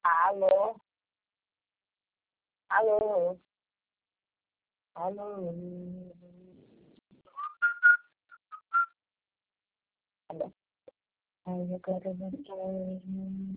Alô, alô, alô. Alô. Ai, agora não tô.